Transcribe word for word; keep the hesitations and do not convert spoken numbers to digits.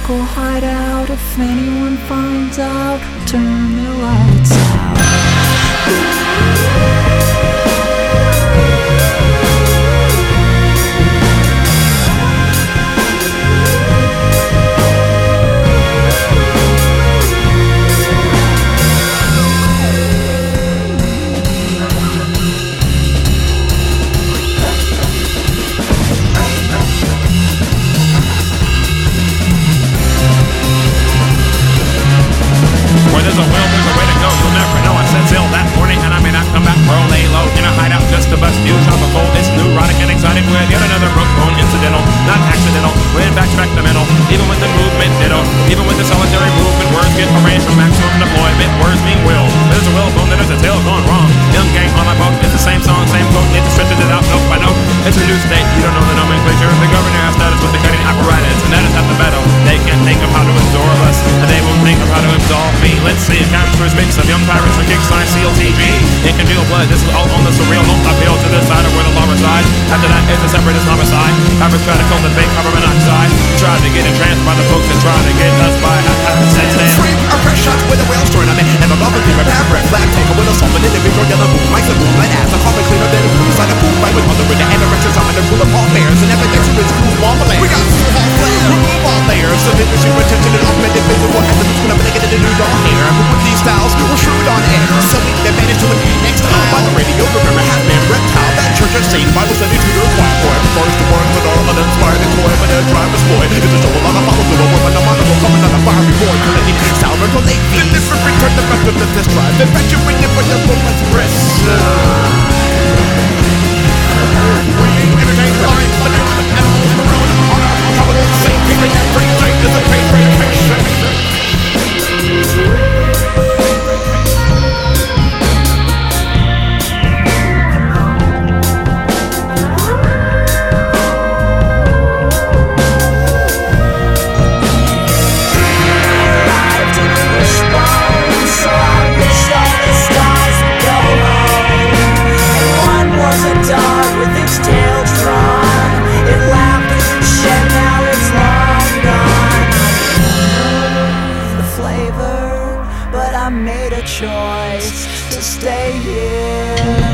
go hide out. If anyone finds out, turn the lights out. There's a will, there's a way to go, you'll never know. I set sail that morning and I may not come back, or I'll lay low in a hideout just to bust news on the cold. It's neurotic and excited with yet another rope bone incidental, not accidental. When back to back the mental, even with the movement ditto, even with the solitary movement, words get arranged for maximum deployment. Words mean will. There's a will bone, then there's a tail gone wrong. Young gang on my boat, it's the same song, same quote, need to stretch it out note by note. It's a new state, you don't know the nomenclature. The governor has status with the cutting apparatus, and that is half the battle. They can't think of how to absorb us, and they won't think of how to absolve me. Let's see, captures mix of young pirates and kicks sign C L T V. In congealed blood, this is all on the surreal. Don't appeal to the side of where the law resides. After that, it's a separatist homicide. Pirates try to cultivate carbon monoxide. Try to get entranced by the folks that try to get us by. Free or fresh shots with a whale story. I'm in a bubble cleaner, paragraph, black tape, with a salt, and in the before yellow boom. Mics a boom, light ass, a carbon cleaner, then a boom. It's like a boom, right with other in the anorexics. I'm in the pool of all layers, and evidence is cool wall layers. We got cool wall layers, remove all layers. So then there's your attention and augmented visual essence when I'm naked in the new doll hair. Who with these styles were shrewd on air. So we can manage to win next time. By the radio, remember half man reptile. That church of Satan, Bible study to the choir boy. First to work with all uninspired and toy, but their driver's boy. It's a show a lot of follow to the woman, I'm on the coming on a fiery boy. Collecting sound and collate fees. The different return the best of the test drive. The bet you bring it for the woman's breast. We entertain life, but now the animals of the road on our capital same feeling every day is a pain reaction. But I made a choice to stay here.